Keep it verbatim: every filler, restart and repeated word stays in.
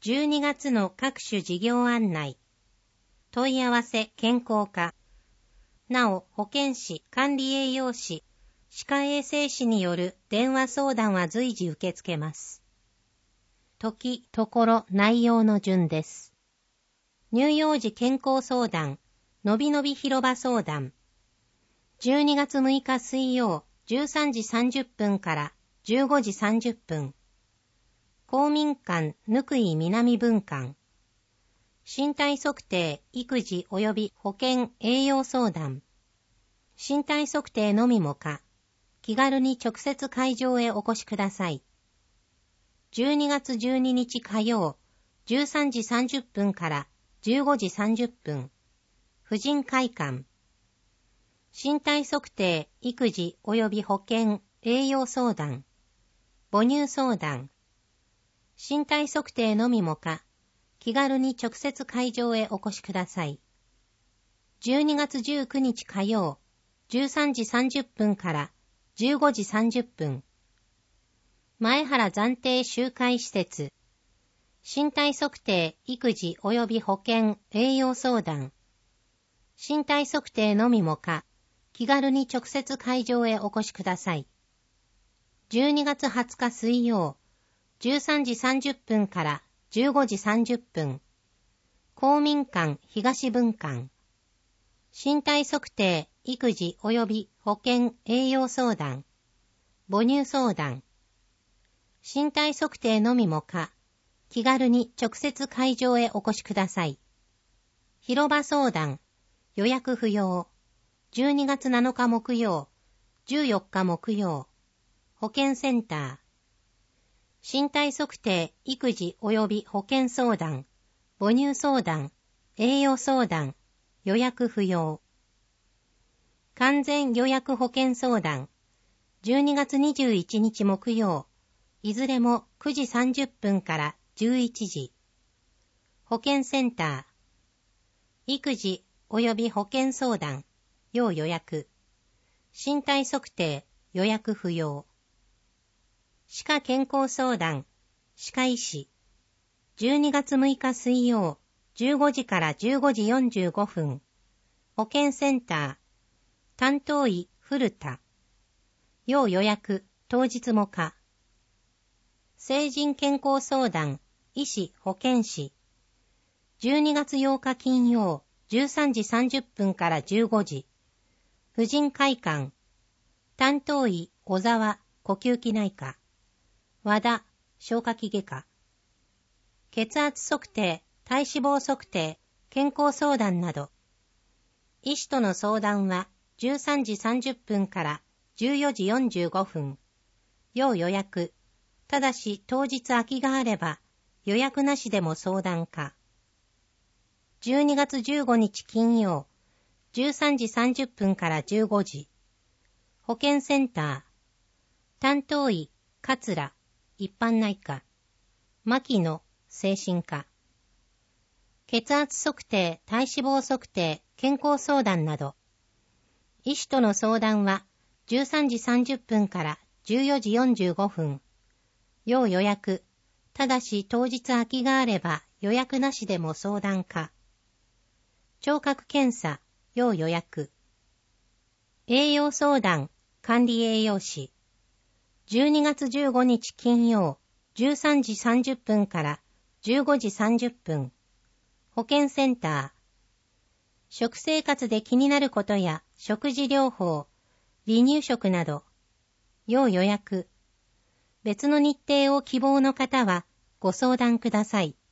じゅうにがつの各種事業案内。問い合わせ健康課。なお、保健師、管理栄養士、歯科衛生士による電話相談は随時受け付けます。時、ところ、内容の順です。乳幼児健康相談、のびのび広場相談。じゅうにがつむいか水曜、じゅうさんじさんじゅっぷんからじゅうごじさんじゅっぷん。公民館ぬくい南分館。身体測定、育児及び保健栄養相談。身体測定のみもか、気軽に直接会場へお越しください。じゅうにがつじゅうににち火曜、じゅうさんじさんじゅっぷんからじゅうごじさんじゅっぷん。婦人会館。身体測定、育児及び保健栄養相談。母乳相談。身体測定のみもか、気軽に直接会場へお越しください。じゅうにがつじゅうくにち火曜、じゅうさんじさんじゅっぷんからじゅうごじさんじゅっぷん。前原暫定集会施設。身体測定、育児及び保健栄養相談。身体測定のみもか、気軽に直接会場へお越しください。じゅうにがつはつか水曜、じゅうさんじさんじゅっぷんからじゅうごじさんじゅっぷん。公民館東分館。身体測定、育児及び保健栄養相談。母乳相談。身体測定のみもか、気軽に直接会場へお越しください。広場相談、予約不要。じゅうにがつなのか木曜、じゅうよっか木曜。保健センター。身体測定、育児及び保健相談、母乳相談、栄養相談、予約不要。完全予約保健相談、じゅうにがつにじゅういちにち木曜、いずれもくじさんじゅっぷんからじゅういちじ。保健センター。育児及び保健相談、要予約。身体測定、予約不要。歯科健康相談、歯科医師。じゅうにがつむいか水曜、じゅうごじからじゅうごじよんじゅうごふん。保健センター。担当医、古田。要予約、当日も可。成人健康相談、医師、保健師。じゅうにがつようか金曜、じゅうさんじさんじゅっぷんからじゅうごじ。婦人会館。担当医、小沢、呼吸器内科。和田、消化器外科。血圧測定、体脂肪測定、健康相談など。医師との相談はじゅうさんじさんじゅっぷんからじゅうよじよんじゅうごふん。要予約。ただし当日空きがあれば予約なしでも相談可。じゅうにがつじゅうごにち金曜、じゅうさんじさんじゅっぷんからじゅうごじ。保健センター。担当医、桂。一般内科。牧野、精神科。血圧測定、体脂肪測定、健康相談など。医師との相談はじゅうさんじさんじゅっぷんからじゅうよじよんじゅうごふん。要予約。ただし当日空きがあれば予約なしでも相談可。聴覚検査、要予約。栄養相談、管理栄養士。じゅうにがつじゅうごにち金曜、じゅうさんじさんじゅっぷんからじゅうごじさんじゅっぷん。保健センター。食生活で気になることや食事療法、離乳食など。要予約。別の日程を希望の方はご相談ください。